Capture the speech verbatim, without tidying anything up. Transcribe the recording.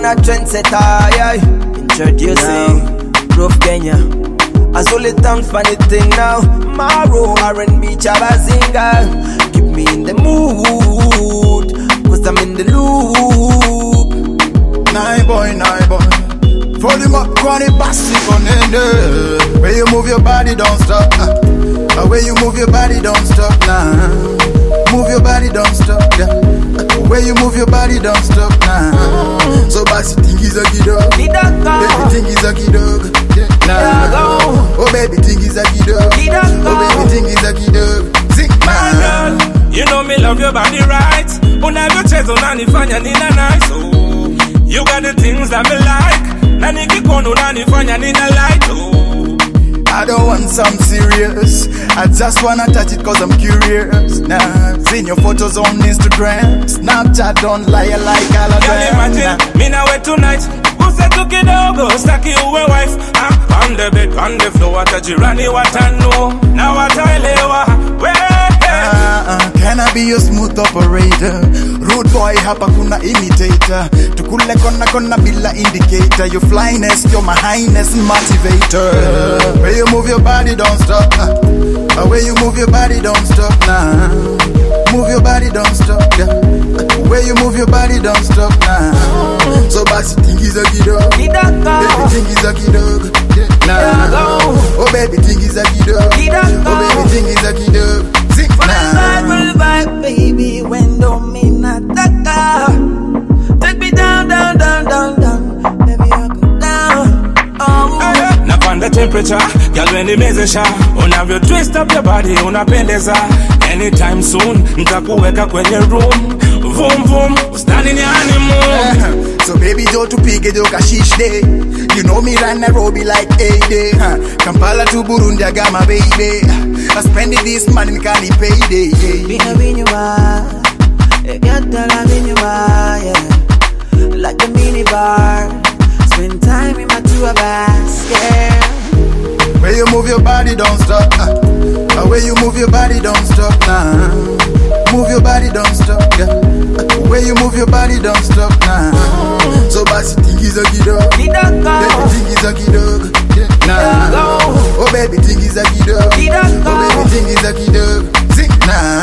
a trendsetter, yeah. Introducing Roof Kenya. As only thanks for the thing now. Maro, R and B, Chabazinga. Keep me in the mood, cause I'm in the loop. Nine boy, nine boy. Volume up, chronic bassy on the where you move your body, don't stop. Uh, where you move your body, don't stop. Nah. Move your body, don't stop. Yeah. Where you move your body, don't stop. Nah. So bassy think is a kiddo. Baby think is a kiddo. Nah. Oh baby think is a kiddo. Oh baby think is a kiddo. Sing my girl, you know me love your body right. Unavyocheza unanifanya nina nice. Oh, you got the things that me like. Na nikikuona unanifanya nina light. Oh, I don't want some serious. I just wanna touch it cause I'm curious. Nah, seen your photos on Instagram, Snapchat, don't lie like all of them. Girl, imagine, me na we tonight. Use tu kidogo, staki uwe wife. Ah, on the bed, on the floor, watajirani watano. Na wataelewa, we. Uh, uh, can I be your smooth operator? Rude boy, hapa kuna imitator. Tukule kona kona bila indicator. Your flyness, you're my highness motivator. Uh, where you move your body, don't stop. Uh, where you move your body, don't stop. Nah. Move your body, don't stop. Yeah. Where you move your body, don't stop. Nah. So bassy think is a kiddo. Baby think is a kiddo. Nah. Oh baby think is a kiddo. Oh baby think is a kiddo. Full vibe, full vibe, baby. When don't mean not that. Take me down, down, down, down, down. Baby, I go down. Oh. Napanda temperature, girl when the mezesha. Unavyo twist up your body, unapendeza. Anytime soon, nitakuweka kwenye room. Vroom vroom, standing your honeymoon. So baby, jo tupige jo kashish day. You know me run Nairobi like A day. Kampala to Burundi, I got my baby. I spend this money, can he pay day? Bina binywa, yatala binywa, yeah. Like the mini bar, spend time in my tour bus, yeah. Where you move your body, don't stop. Uh, where you move your body, don't stop. Nah. Move your body, don't stop. Yeah. Where you move your body, don't stop. Nah. So bassy think is a kiddo. Baby think is a kiddo. Nah. Oh baby think is a kiddo. Oh baby think is a kiddo. Sing nah.